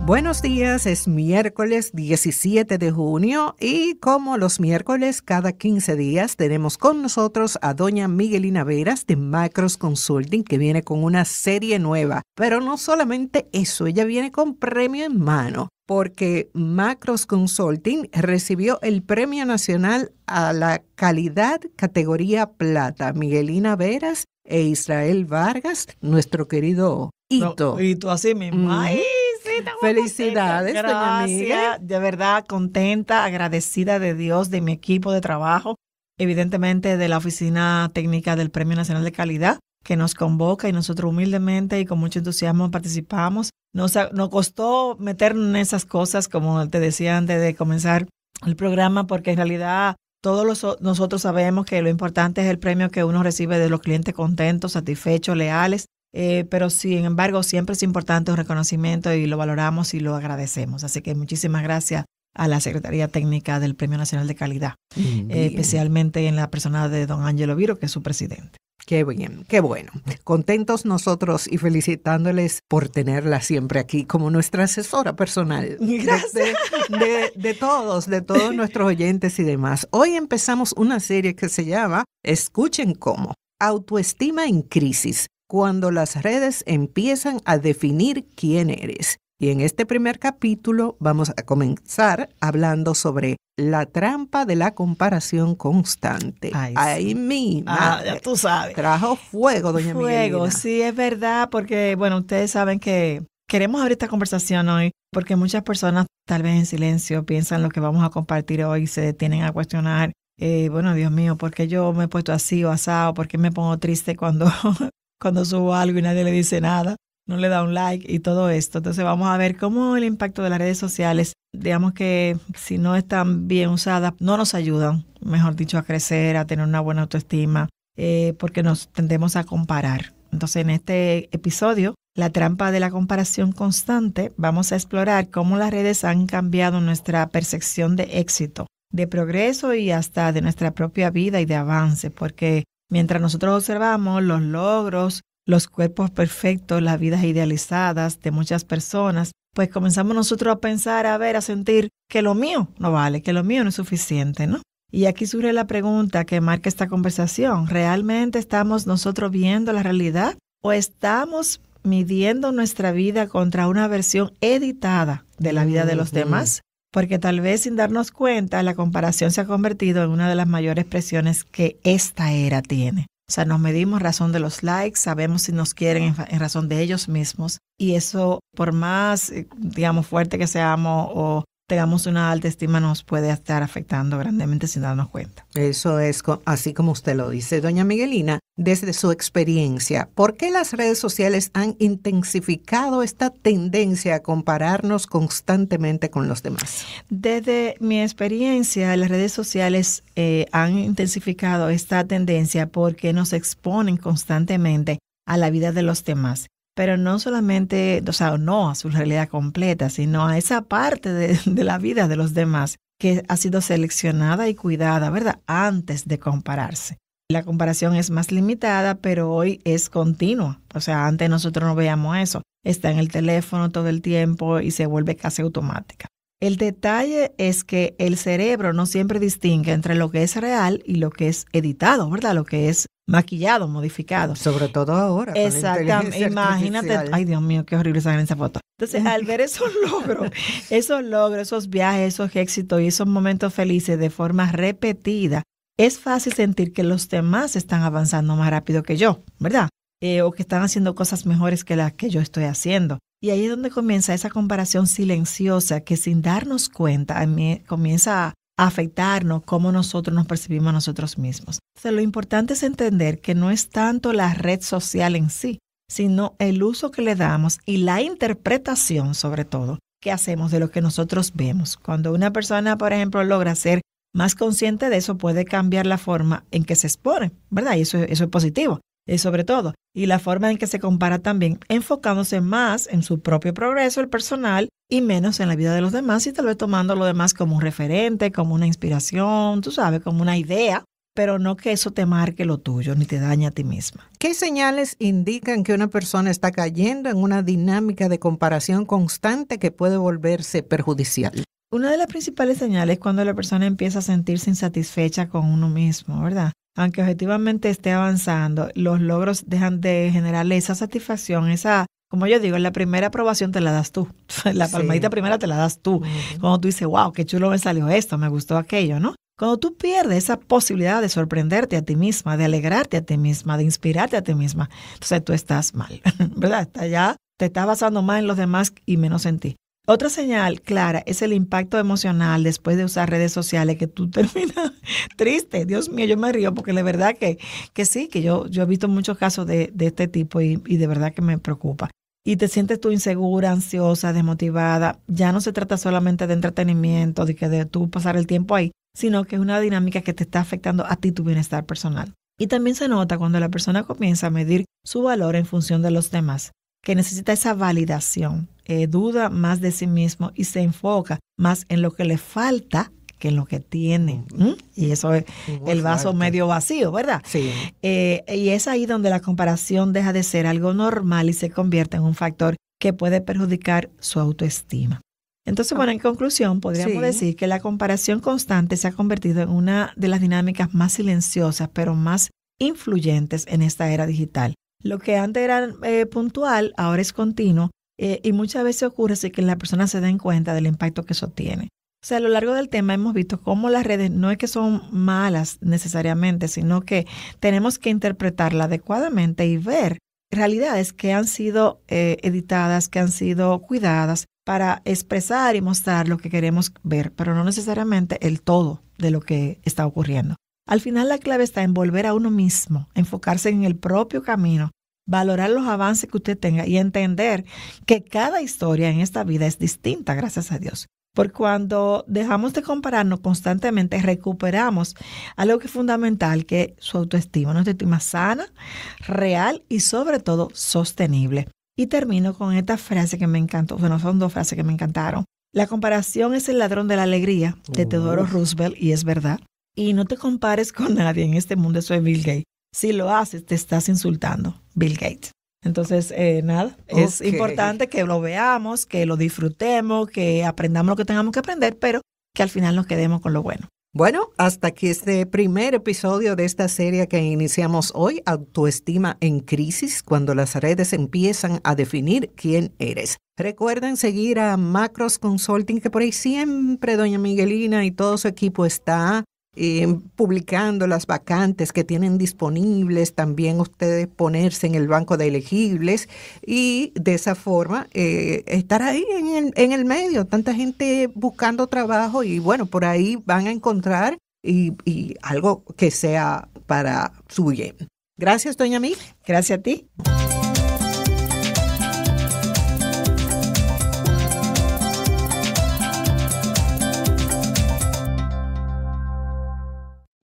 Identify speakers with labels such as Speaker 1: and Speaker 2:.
Speaker 1: Buenos días, es miércoles 17 de junio y como los miércoles cada 15 días tenemos con nosotros a doña Miguelina Veras de Macros Consulting, que viene con una serie nueva. Pero no solamente eso, ella viene con premio en mano, porque Macros Consulting recibió el Premio Nacional a la Calidad categoría Plata. Miguelina Veras e Israel Vargas, nuestro querido Hito.
Speaker 2: No, Hito, así mismo. Ay, sí,
Speaker 1: felicidades, doña Miguel.
Speaker 2: Gracias, de verdad contenta, agradecida de Dios, de mi equipo de trabajo, evidentemente de la Oficina Técnica del Premio Nacional de Calidad, que nos convoca y nosotros humildemente y con mucho entusiasmo participamos. Nos costó meternos en esas cosas, como te decía antes de comenzar el programa, porque en realidad nosotros sabemos que lo importante es el premio que uno recibe de los clientes contentos, satisfechos, leales. Pero sin embargo siempre es importante un reconocimiento y lo valoramos y lo agradecemos. Así que muchísimas gracias a la Secretaría Técnica del Premio Nacional de Calidad, especialmente en la persona de don Ángelo Viro, que es su presidente.
Speaker 1: Qué bien, qué bueno. Contentos nosotros y felicitándoles por tenerla siempre aquí como nuestra asesora personal.
Speaker 2: Gracias.
Speaker 1: De todos nuestros oyentes y demás. Hoy empezamos una serie que se llama Escuchen cómo, autoestima en crisis, cuando las redes empiezan a definir quién eres. Y en este primer capítulo vamos a comenzar hablando sobre la trampa de la comparación constante. Ay, mi madre.
Speaker 2: Ya tú sabes.
Speaker 1: Trajo fuego, doña Miguelina.
Speaker 2: Fuego, sí, es verdad, porque, bueno, ustedes saben que queremos abrir esta conversación hoy, porque muchas personas, tal vez en silencio, piensan lo que vamos a compartir hoy y se detienen a cuestionar, bueno, Dios mío, ¿por qué yo me he puesto así o asado? ¿Por qué me pongo triste cuando subo algo y nadie le dice nada? No le da un like y todo esto. Entonces vamos a ver cómo el impacto de las redes sociales, digamos que si no están bien usadas, no nos ayudan, mejor dicho, a crecer, a tener una buena autoestima, porque nos tendemos a comparar. Entonces en este episodio, la trampa de la comparación constante, vamos a explorar cómo las redes han cambiado nuestra percepción de éxito, de progreso y hasta de nuestra propia vida y de avance, porque mientras nosotros observamos los logros, los cuerpos perfectos, las vidas idealizadas de muchas personas, pues comenzamos nosotros a pensar, a sentir que lo mío no vale, que lo mío no es suficiente, ¿no? Y aquí surge la pregunta que marca esta conversación. ¿Realmente estamos nosotros viendo la realidad o estamos midiendo nuestra vida contra una versión editada de la vida de los demás? Porque tal vez sin darnos cuenta, la comparación se ha convertido en una de las mayores presiones que esta era tiene. O sea, nos medimos en razón de los likes, sabemos si nos quieren en razón de ellos mismos. Y eso, por más, digamos, fuerte que seamos o tengamos una alta estima, nos puede estar afectando grandemente sin darnos cuenta.
Speaker 1: Eso es así como usted lo dice. Doña Miguelina, desde su experiencia, ¿por qué las redes sociales han intensificado esta tendencia a compararnos constantemente con los demás?
Speaker 2: Desde mi experiencia, las redes sociales han intensificado esta tendencia porque nos exponen constantemente a la vida de los demás. Pero no solamente, o sea, no a su realidad completa, sino a esa parte de la vida de los demás que ha sido seleccionada y cuidada, ¿verdad? Antes de compararse. La comparación es más limitada, pero hoy es continua. O sea, antes nosotros no veíamos eso. Está en el teléfono todo el tiempo y se vuelve casi automática. El detalle es que el cerebro no siempre distingue entre lo que es real y lo que es editado, ¿verdad? Lo que es maquillado, modificado.
Speaker 1: Sobre todo ahora.
Speaker 2: Exactamente. Imagínate, ay Dios mío, qué horrible sacar esa foto. Entonces, al ver esos logros, esos viajes, esos éxitos y esos momentos felices de forma repetida, es fácil sentir que los demás están avanzando más rápido que yo, ¿verdad? O que están haciendo cosas mejores que las que yo estoy haciendo. Y ahí es donde comienza esa comparación silenciosa que sin darnos cuenta comienza a afectarnos cómo nosotros nos percibimos a nosotros mismos. Entonces, lo importante es entender que no es tanto la red social en sí, sino el uso que le damos y la interpretación, sobre todo, que hacemos de lo que nosotros vemos. Cuando una persona, por ejemplo, logra ser más consciente de eso, puede cambiar la forma en que se expone, ¿verdad? Y eso es positivo. Sobre todo, y la forma en que se compara también, enfocándose más en su propio progreso, el personal, y menos en la vida de los demás, y tal vez tomando lo demás como un referente, como una inspiración, tú sabes, como una idea pero no que eso te marque lo tuyo ni te dañe a ti misma.
Speaker 1: ¿Qué señales indican que una persona está cayendo en una dinámica de comparación constante que puede volverse perjudicial?
Speaker 2: Una de las principales señales es cuando la persona empieza a sentirse insatisfecha con uno mismo, ¿verdad? Aunque objetivamente esté avanzando, los logros dejan de generarle esa satisfacción, como yo digo, la primera aprobación te la das tú. La palmadita primera te la das tú. Cuando tú dices, wow, qué chulo me salió esto, me gustó aquello, ¿no? Cuando tú pierdes esa posibilidad de sorprenderte a ti misma, de alegrarte a ti misma, de inspirarte a ti misma, entonces tú estás mal, ¿verdad? Ya te estás basando más en los demás y menos en ti. Otra señal clara es el impacto emocional después de usar redes sociales, que tú terminas triste. Dios mío, yo me río porque de verdad que sí, que yo he visto muchos casos de este tipo y de verdad que me preocupa. Y te sientes tú insegura, ansiosa, desmotivada. Ya no se trata solamente de entretenimiento, de tú pasar el tiempo ahí, sino que es una dinámica que te está afectando a ti, tu bienestar personal. Y también se nota cuando la persona comienza a medir su valor en función de los demás, que necesita esa validación, duda más de sí mismo y se enfoca más en lo que le falta que en lo que tiene. Y eso es el vaso medio vacío, ¿verdad?
Speaker 1: Sí.
Speaker 2: Y es ahí donde la comparación deja de ser algo normal y se convierte en un factor que puede perjudicar su autoestima. Entonces, bueno, en conclusión, podríamos decir que la comparación constante se ha convertido en una de las dinámicas más silenciosas, pero más influyentes en esta era digital. Lo que antes era puntual, ahora es continuo, y muchas veces ocurre sin que las personas se den cuenta del impacto que eso tiene. O sea, a lo largo del tema hemos visto cómo las redes no es que son malas necesariamente, sino que tenemos que interpretarla adecuadamente y ver realidades que han sido editadas, que han sido cuidadas para expresar y mostrar lo que queremos ver, pero no necesariamente el todo de lo que está ocurriendo. Al final la clave está en volver a uno mismo, enfocarse en el propio camino, valorar los avances que usted tenga y entender que cada historia en esta vida es distinta, gracias a Dios. Porque cuando dejamos de compararnos constantemente, recuperamos algo que es fundamental, que es su autoestima, una autoestima sana, real y sobre todo sostenible. Y termino con esta frase que me encantó. Bueno, son dos frases que me encantaron. La comparación es el ladrón de la alegría, de Theodore Roosevelt, y es verdad. Y no te compares con nadie en este mundo, eso es Bill Gates. Si lo haces, te estás insultando, Bill Gates. Entonces, es importante que lo veamos, que lo disfrutemos, que aprendamos lo que tengamos que aprender, pero que al final nos quedemos con lo bueno.
Speaker 1: Bueno, hasta aquí este primer episodio de esta serie que iniciamos hoy, Autoestima en Crisis, cuando las redes empiezan a definir quién eres. Recuerden seguir a Macros Consulting, que por ahí siempre doña Miguelina y todo su equipo está publicando las vacantes que tienen disponibles, también ustedes ponerse en el banco de elegibles y de esa forma estar ahí en el medio, tanta gente buscando trabajo y bueno, por ahí van a encontrar y algo que sea para su bien. Gracias, doña Miguel.
Speaker 2: Gracias a ti.